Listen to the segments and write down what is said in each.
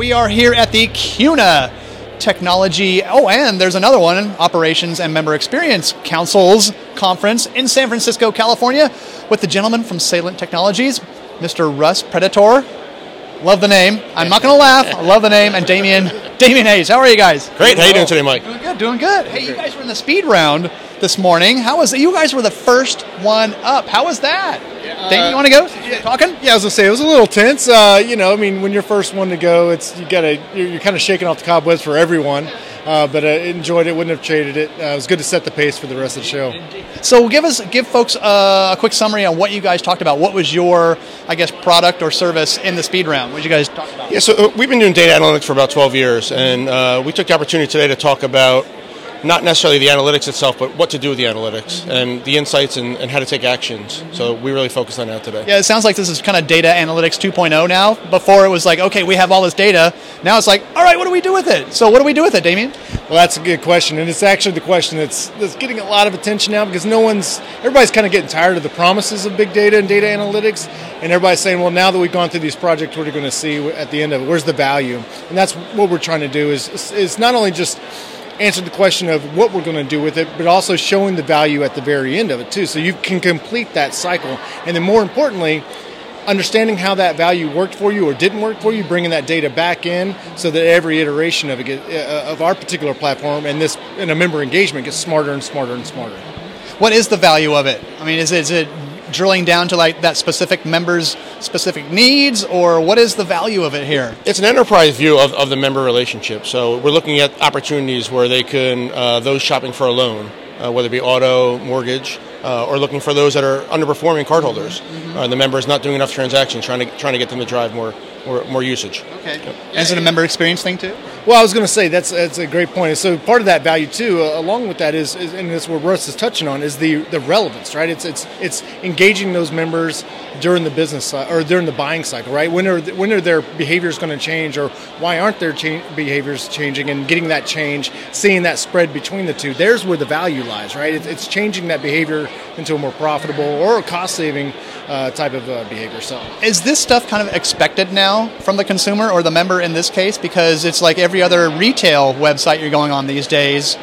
We are here at the CUNA Technology, and there's another one, Operations and Member Experience Council's Conference in San Francisco, California, with the gentleman from Salient Technologies, Mr. Russ Predator. Love the name. I'm not going to laugh. I love the name. And Damien Hayes. How are you guys? Great. How are you doing today, Mike? Doing good. Hey, you guys were in the speed round this morning. How was it? You guys were the first one up. How was that? Damien, you want to go? Talking? Yeah, I was going to say, it was a little tense. When you're first one to go, you're kind of shaking off the cobwebs for everyone. But I enjoyed it, wouldn't have traded it. It was good to set the pace for the rest of the show. So give folks a quick summary on what you guys talked about. What was your, product or service in the speed round? What did you guys talk about? Yeah, so we've been doing data analytics for about 12 years, and we took the opportunity today to talk about not necessarily the analytics itself, but what to do with the analytics and the insights and how to take actions. So we really focused on that today. Yeah, it sounds like this is kind of data analytics 2.0 now. Before it was like, okay, we have all this data. Now it's like, all right, what do we do with it? So what do we do with it, Damien? Well, that's a good question, and it's actually the question that's getting a lot of attention now because everybody's kind of getting tired of the promises of big data and data analytics, and everybody's saying, well, now that we've gone through these projects, what are we going to see at the end of it? Where's the value? And that's what we're trying to do is not only just answer the question of what we're going to do with it, but also showing the value at the very end of it too, so you can complete that cycle. And then more importantly, understanding how that value worked for you or didn't work for you, bringing that data back in so that every iteration of our particular platform and a member engagement gets smarter and smarter and smarter. What is the value of it? I mean, is it drilling down to like that specific member's specific needs, or what is the value of it here? It's an enterprise view of the member relationship. So we're looking at opportunities where they can, those shopping for a loan, whether it be auto, mortgage, or looking for those that are underperforming cardholders. The member is not doing enough transactions, trying to get them to drive more usage. Okay. Yep. Is it a member experience thing too? Well, I was going to say that's a great point. So part of that value too, along with that is and that's what Russ is touching on, is the relevance, right? It's engaging those members during the business or during the buying cycle, right? When are their behaviors going to change, or why aren't their behaviors changing? And getting that change, seeing that spread between the two, there's where the value lies, right? It's changing that behavior into a more profitable or a cost-saving type of behavior. So, is this stuff kind of expected now from the consumer or the member in this case? Because it's like every other retail website you're going on these days.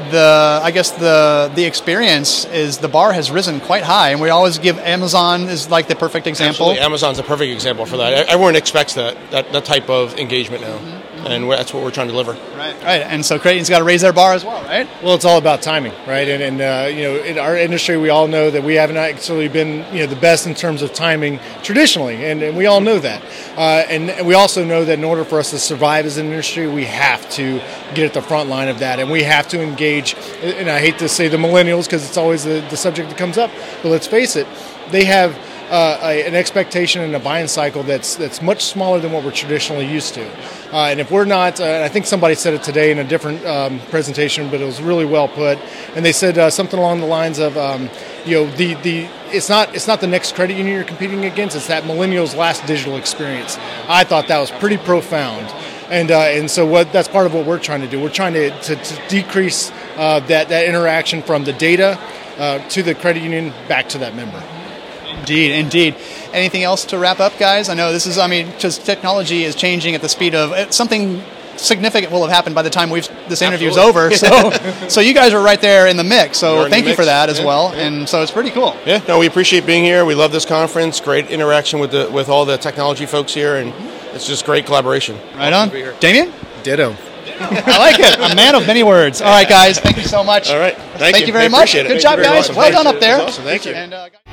The experience is the bar has risen quite high, and we always give Amazon is like the perfect example. Absolutely. Amazon's a perfect example for that. Everyone expects that type of engagement now. And that's what we're trying to deliver. Right. And so Creighton's got to raise their bar as well, right? Well, it's all about timing, right? And in our industry, we all know that we haven't actually been the best in terms of timing traditionally, and we all know that. And we also know that in order for us to survive as an industry, we have to get at the front line of that, and we have to engage. And I hate to say the millennials because it's always the subject that comes up, but let's face it, they have an expectation and a buying cycle that's much smaller than what we're traditionally used to. And if we're not, I think somebody said it today in a different presentation, but it was really well put. And they said something along the lines of, it's not the next credit union you're competing against; it's that millennial's last digital experience. I thought that was pretty profound. And so that's part of what we're trying to do. We're trying to decrease that interaction from the data to the credit union back to that member. Indeed. Anything else to wrap up, guys? I know this is, just technology is changing at the speed of something significant will have happened by the time this interview is over. So you guys are right there in the mix. So thank you for that as well. Yeah. And so it's pretty cool. Yeah, no, we appreciate being here. We love this conference. Great interaction with all the technology folks here, and it's just great collaboration. Right on. Damien? Ditto. I like it. A man of many words. All right, guys. Thank you so much. All right. Thank you very much. Good job, guys. Well done up there. Awesome. Thank you. And,